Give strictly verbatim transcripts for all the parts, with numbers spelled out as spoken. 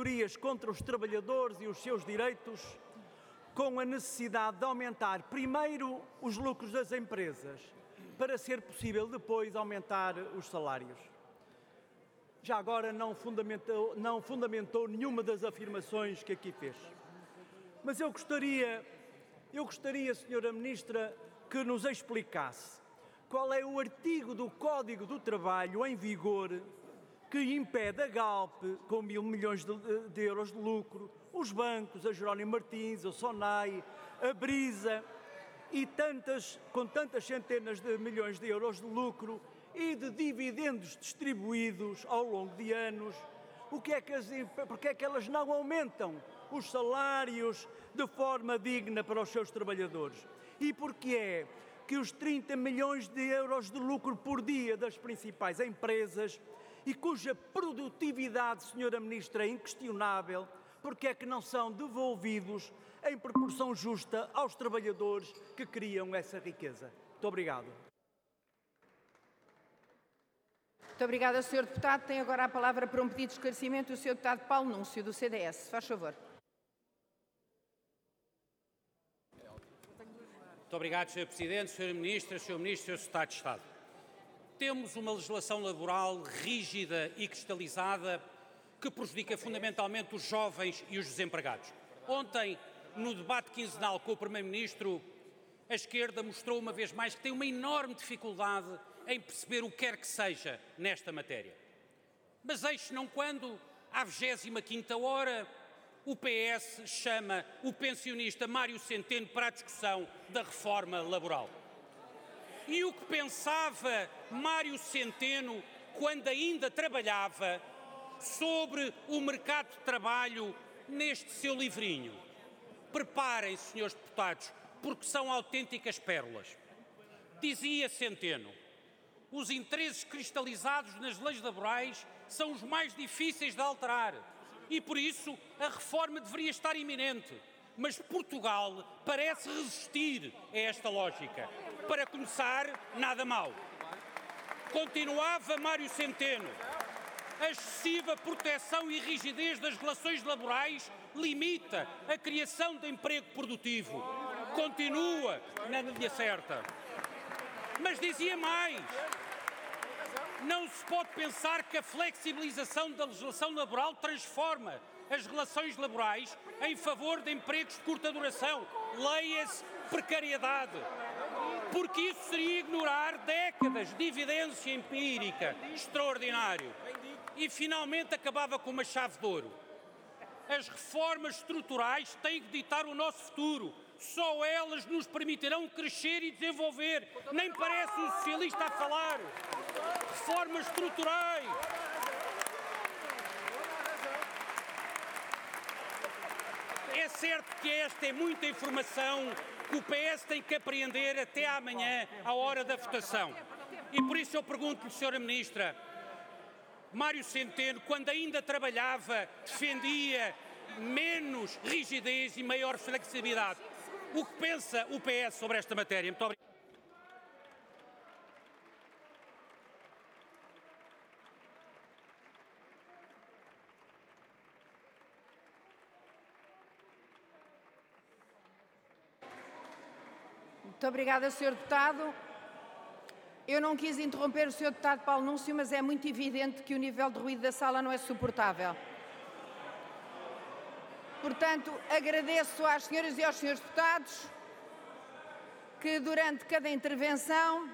auditorias contra os trabalhadores e os seus direitos, com a necessidade de aumentar primeiro os lucros das empresas, para ser possível depois aumentar os salários. Já agora não fundamentou, não fundamentou nenhuma das afirmações que aqui fez. Mas eu gostaria, eu gostaria, senhora Ministra, que nos explicasse qual é o artigo do Código do Trabalho em vigor que impede a Galp, com mil milhões de, de euros de lucro, os bancos, a Jerónimo Martins, a Sonai, a Brisa, e tantas, com tantas centenas de milhões de euros de lucro e de dividendos distribuídos ao longo de anos, o que é que as, porque é que elas não aumentam os salários de forma digna para os seus trabalhadores? E porque é que os trinta milhões de euros de lucro por dia das principais empresas e cuja produtividade, senhora Ministra, é inquestionável, porque é que não são devolvidos em proporção justa aos trabalhadores que criam essa riqueza? Muito obrigado. Muito obrigada, senhor Deputado. Tem agora a palavra para um pedido de esclarecimento o senhor Deputado Paulo Núncio, do C D S. Faz favor. Muito obrigado, senhor Presidente, senhora Ministra, senhor Ministro, senhor Secretário de Estado. Temos uma legislação laboral rígida e cristalizada que prejudica fundamentalmente os jovens e os desempregados. Ontem, no debate quinzenal com o Primeiro-Ministro, a esquerda mostrou uma vez mais que tem uma enorme dificuldade em perceber o que quer que seja nesta matéria. Mas eis não quando, à vigésima quinta hora, o P S chama o pensionista Mário Centeno para a discussão da reforma laboral. E o que pensava Mário Centeno quando ainda trabalhava sobre o mercado de trabalho neste seu livrinho? Preparem-se, senhores deputados, porque são autênticas pérolas. Dizia Centeno: os interesses cristalizados nas leis laborais são os mais difíceis de alterar e, por isso, a reforma deveria estar iminente. Mas Portugal parece resistir a esta lógica. Para começar, nada mal. Continuava Mário Centeno: a excessiva proteção e rigidez das relações laborais limita a criação de emprego produtivo. Continua na linha certa. Mas dizia mais: não se pode pensar que a flexibilização da legislação laboral transforma as relações laborais em favor de empregos de curta duração. Leia-se precariedade. Porque isso seria ignorar décadas de evidência empírica extraordinário. E finalmente acabava com uma chave de ouro: as reformas estruturais têm que ditar o nosso futuro. Só elas nos permitirão crescer e desenvolver. Nem parece um socialista a falar. Reformas estruturais. É certo que esta é muita informação que o P S tem que apreender até amanhã, à hora da votação. E por isso eu pergunto-lhe, senhora Ministra, Mário Centeno, quando ainda trabalhava, defendia menos rigidez e maior flexibilidade. O que pensa o P S sobre esta matéria? Muito obrigado. Muito obrigada, senhor Deputado. Eu não quis interromper o senhor Deputado Paulo Núncio, mas é muito evidente que o nível de ruído da sala não é suportável. Portanto, agradeço às senhoras e aos senhores deputados que durante cada intervenção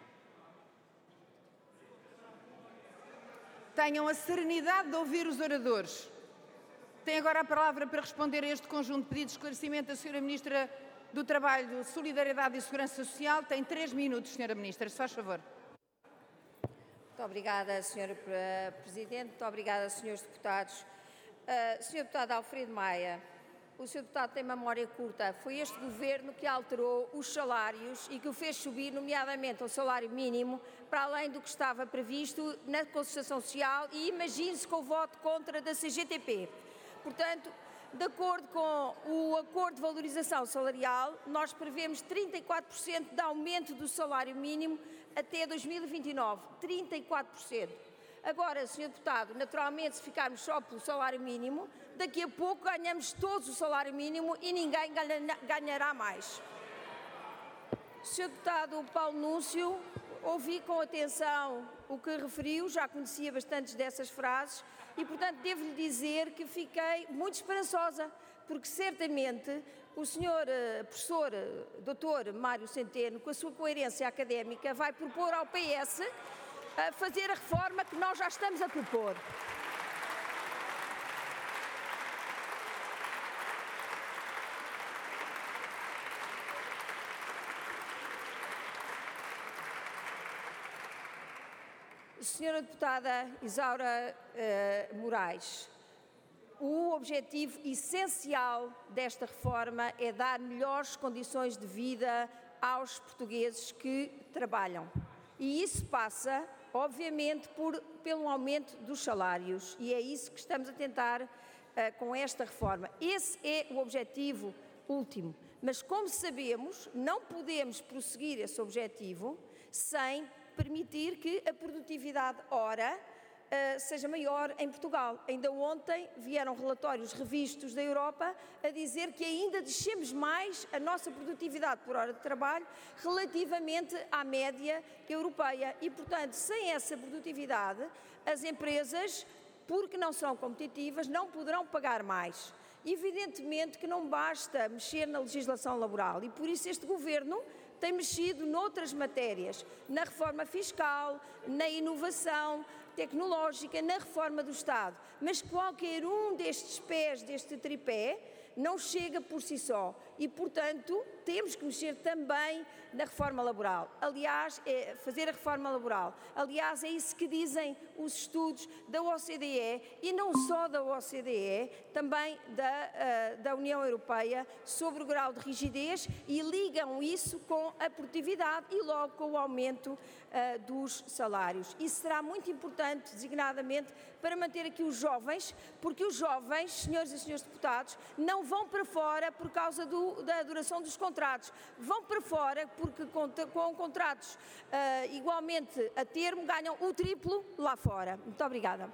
tenham a serenidade de ouvir os oradores. Tem agora a palavra para responder a este conjunto de pedidos de esclarecimento a senhora Ministra do Trabalho, Solidariedade e Segurança Social. Tem três minutos, senhora Ministra, se faz favor. Muito obrigada, senhora Presidente. Muito obrigada, senhores deputados. Uh, senhor Deputado Alfredo Maia, o senhor Deputado tem memória curta. Foi este Governo que alterou os salários e que o fez subir, nomeadamente o salário mínimo, para além do que estava previsto na concertação social, e imagine-se com o voto contra da C G T P. Portanto, de acordo com o Acordo de Valorização Salarial, nós prevemos trinta e quatro por cento de aumento do salário mínimo até dois mil e vinte e nove. trinta e quatro por cento. Agora, senhor Deputado, naturalmente, se ficarmos só pelo salário mínimo, daqui a pouco ganhamos todos o salário mínimo e ninguém ganhará mais. senhor Deputado Paulo Núncio, ouvi com atenção o que referiu, já conhecia bastantes dessas frases e, portanto, devo-lhe dizer que fiquei muito esperançosa, porque certamente o senhor professor doutor Mário Centeno, com a sua coerência académica, vai propor ao P S a fazer a reforma que nós já estamos a propor. Senhora Deputada Isaura uh, Moraes, o objetivo essencial desta reforma é dar melhores condições de vida aos portugueses que trabalham. E isso passa, obviamente, por, pelo aumento dos salários. E é isso que estamos a tentar uh, com esta reforma. Esse é o objetivo último. Mas, como sabemos, não podemos prosseguir esse objetivo sem permitir que a produtividade hora uh, seja maior em Portugal. Ainda ontem vieram relatórios revistos da Europa a dizer que ainda descemos mais a nossa produtividade por hora de trabalho relativamente à média europeia. E, portanto, sem essa produtividade, as empresas, porque não são competitivas, não poderão pagar mais. Evidentemente que não basta mexer na legislação laboral e, por isso, este Governo tem mexido noutras matérias, na reforma fiscal, na inovação tecnológica, na reforma do Estado. Mas qualquer um destes pés, deste tripé, não chega por si só e, portanto, temos que mexer também na reforma laboral. Aliás, é fazer a reforma laboral. Aliás, é isso que dizem os estudos da O C D E e não só da O C D E, também da, uh, da União Europeia, sobre o grau de rigidez e ligam isso com a produtividade e logo com o aumento uh, dos salários. Isso será muito importante, designadamente, para manter aqui os jovens, porque os jovens, senhores e senhores deputados, não vão para fora por causa do, da duração dos contratos. Vão para fora porque com, com contratos uh, igualmente a termo ganham o triplo lá fora. Muito obrigada.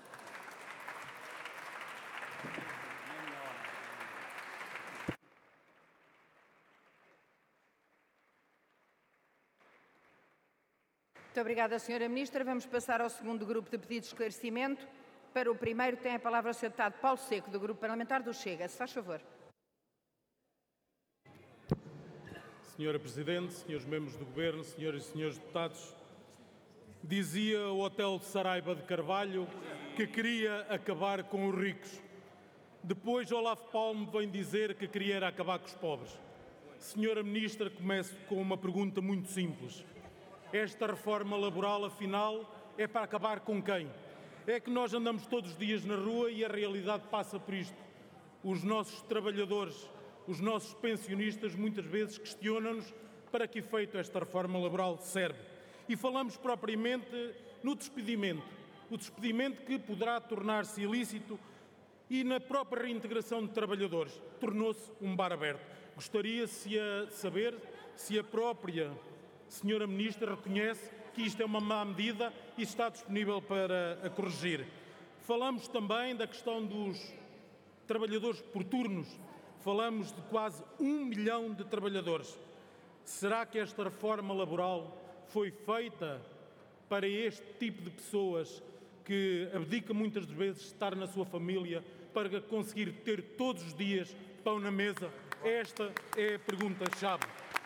Muito obrigada, senhora Ministra. Vamos passar ao segundo grupo de pedidos de esclarecimento. Para o primeiro tem a palavra o senhor Deputado Paulo Seco, do Grupo Parlamentar do Chega. Se faz favor. Senhora Presidente, senhores membros do Governo, senhoras e senhores deputados, dizia o Hotel de Saraiva de Carvalho que queria acabar com os ricos. Depois Olaf Palme vem dizer que queria acabar com os pobres. Senhora Ministra, começo com uma pergunta muito simples. Esta reforma laboral, afinal, é para acabar com quem? É que nós andamos todos os dias na rua e a realidade passa por isto. Os nossos trabalhadores, os nossos pensionistas, muitas vezes questionam-nos para que efeito esta reforma laboral serve. E falamos propriamente no despedimento. O despedimento que poderá tornar-se ilícito e na própria reintegração de trabalhadores. Tornou-se um bar aberto. Gostaria-se a saber se a própria senhora Ministra reconhece que isto é uma má medida e está disponível para a corrigir. Falamos também da questão dos trabalhadores por turnos. Falamos de quase um milhão de trabalhadores. Será que esta reforma laboral foi feita para este tipo de pessoas que abdica muitas vezes de estar na sua família para conseguir ter todos os dias pão na mesa? Esta é a pergunta-chave.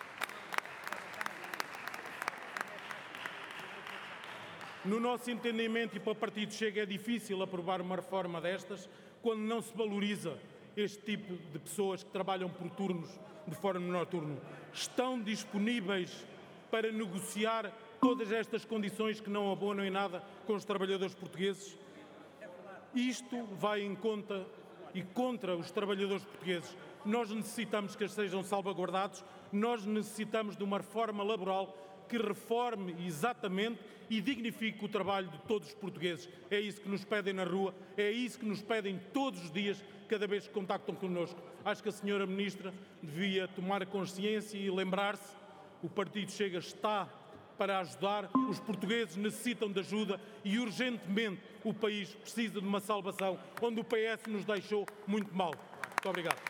No nosso entendimento, e para o Partido Chega, é difícil aprovar uma reforma destas quando não se valoriza este tipo de pessoas que trabalham por turnos de forma noturna. Estão disponíveis para negociar todas estas condições que não abonam em nada com os trabalhadores portugueses? Isto vai em conta e contra os trabalhadores portugueses. Nós necessitamos que eles sejam salvaguardados, nós necessitamos de uma reforma laboral que reforme exatamente e dignifique o trabalho de todos os portugueses. É isso que nos pedem na rua, é isso que nos pedem todos os dias, cada vez que contactam connosco. Acho que a senhora Ministra devia tomar consciência e lembrar-se, o Partido Chega está para ajudar. Os portugueses necessitam de ajuda e urgentemente o país precisa de uma salvação onde o P S nos deixou muito mal. Muito obrigado.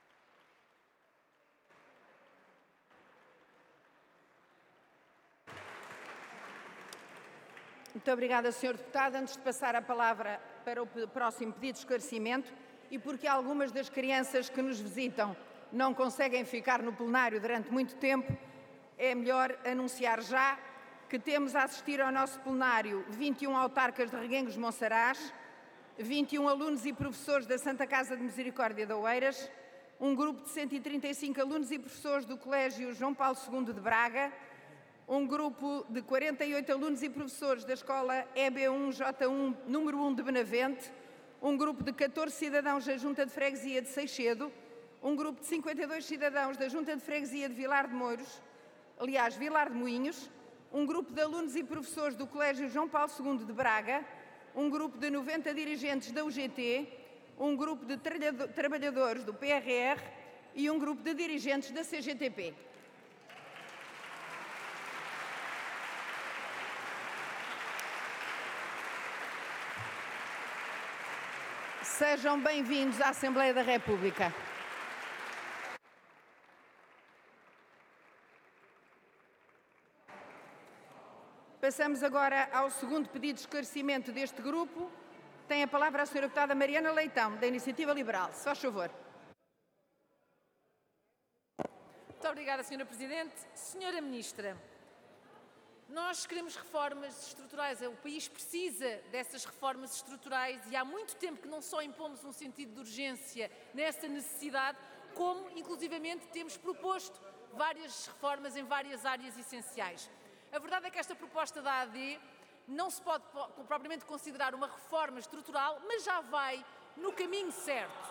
Muito obrigada, senhor Deputado. Antes de passar a palavra para o próximo pedido de esclarecimento, e porque algumas das crianças que nos visitam não conseguem ficar no plenário durante muito tempo, é melhor anunciar já que temos a assistir ao nosso plenário vinte e um autarcas de Reguengos Monsaraz, vinte e um alunos e professores da Santa Casa de Misericórdia de Oeiras, um grupo de cento e trinta e cinco alunos e professores do Colégio João Paulo segundo de Braga, um grupo de quarenta e oito alunos e professores da Escola E B um J um número um de Benavente, um grupo de catorze cidadãos da Junta de Freguesia de Seixedo, um grupo de cinquenta e dois cidadãos da Junta de Freguesia de Vilar de Mouros, aliás, Vilar de Moinhos, um grupo de alunos e professores do Colégio João Paulo segundo de Braga, um grupo de noventa dirigentes da U G T, um grupo de trabalhadores do P R R e um grupo de dirigentes da C G T P. Sejam bem-vindos à Assembleia da República. Passamos agora ao segundo pedido de esclarecimento deste grupo. Tem a palavra a senhora deputada Mariana Leitão, da Iniciativa Liberal. Se faz favor. Muito obrigada, senhora Presidente. Senhora Ministra, nós queremos reformas estruturais. O país precisa dessas reformas estruturais e há muito tempo que não só impomos um sentido de urgência nessa necessidade, como, inclusivamente, temos proposto várias reformas em várias áreas essenciais. A verdade é que esta proposta da A D não se pode propriamente considerar uma reforma estrutural, mas já vai no caminho certo.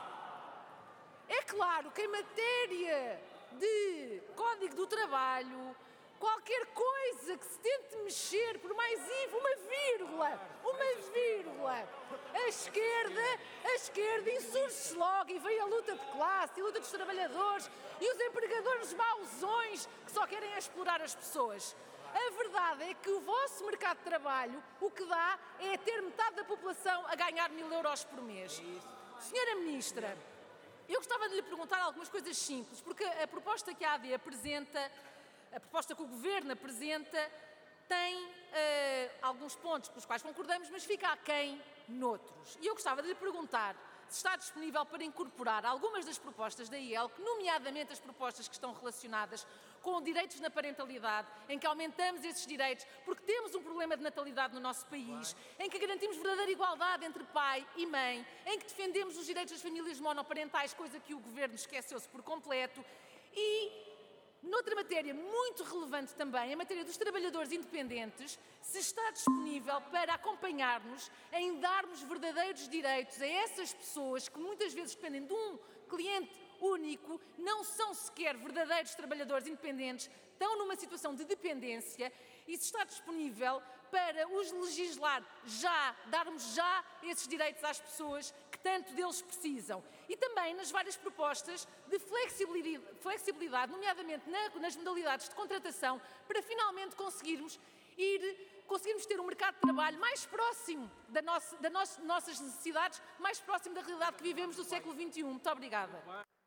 É claro que em matéria de Código do Trabalho, qualquer coisa que se tente mexer, por mais ínfimo, uma vírgula, uma vírgula, a esquerda, a esquerda insurge-se logo e vem a luta de classe, a luta dos trabalhadores e os empregadores mauzões que só querem explorar as pessoas. A verdade é que o vosso mercado de trabalho o que dá é ter metade da população a ganhar mil euros por mês. Senhora Ministra, eu gostava de lhe perguntar algumas coisas simples, porque a proposta que a AD apresenta, a proposta que o Governo apresenta, tem uh, alguns pontos pelos quais concordamos, mas fica aquém noutros. E eu gostava de lhe perguntar se está disponível para incorporar algumas das propostas da I E L, nomeadamente as propostas que estão relacionadas com direitos na parentalidade, em que aumentamos esses direitos, porque temos um problema de natalidade no nosso país, em que garantimos verdadeira igualdade entre pai e mãe, em que defendemos os direitos das famílias monoparentais, coisa que o Governo esqueceu-se por completo, e noutra matéria muito relevante também, a matéria dos trabalhadores independentes, se está disponível para acompanhar-nos em darmos verdadeiros direitos a essas pessoas que muitas vezes dependem de um cliente único, não são sequer verdadeiros trabalhadores independentes, estão numa situação de dependência, e se está disponível para os legislar já, darmos já esses direitos às pessoas que tanto deles precisam. E também nas várias propostas de flexibilidade, flexibilidade nomeadamente na, nas modalidades de contratação, para finalmente conseguirmos ir, conseguirmos ter um mercado de trabalho mais próximo da nossa, da nossa, nossas necessidades, mais próximo da realidade que vivemos do século vinte e um. Muito obrigada.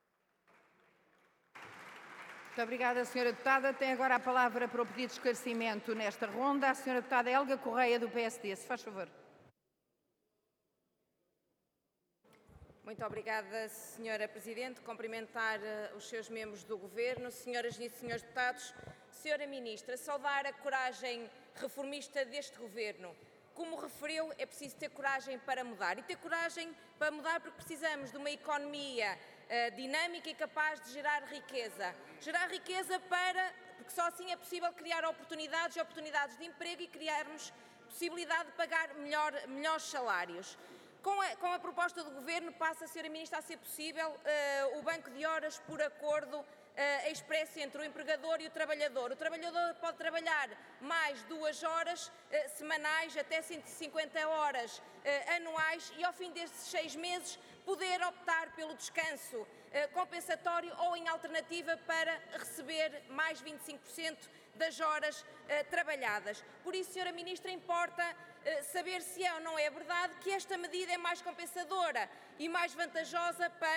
Muito obrigada, senhora Deputada. Tem agora a palavra para o pedido de esclarecimento nesta ronda a senhora Deputada Helga Correia, do P S D. Se faz favor. Muito obrigada, senhora Presidente. Cumprimentar uh, os seus membros do Governo, senhoras e senhores deputados. Senhora Ministra, saudar a coragem reformista deste Governo. Como referiu, é preciso ter coragem para mudar. E ter coragem para mudar porque precisamos de uma economia uh, dinâmica e capaz de gerar riqueza. Gerar riqueza para, porque só assim é possível criar oportunidades e oportunidades de emprego e criarmos possibilidade de pagar melhor, melhores salários. Com a, com a proposta do Governo passa, senhora Ministra, a ser possível uh, o banco de horas por acordo uh, expresso entre o empregador e o trabalhador. O trabalhador pode trabalhar mais duas horas uh, semanais, até cento e cinquenta horas uh, anuais, e ao fim desses seis meses poder optar pelo descanso uh, compensatório ou em alternativa para receber mais vinte e cinco por cento das horas eh, trabalhadas. Por isso, senhora Ministra, importa eh, saber se é ou não é verdade que esta medida é mais compensadora e mais vantajosa para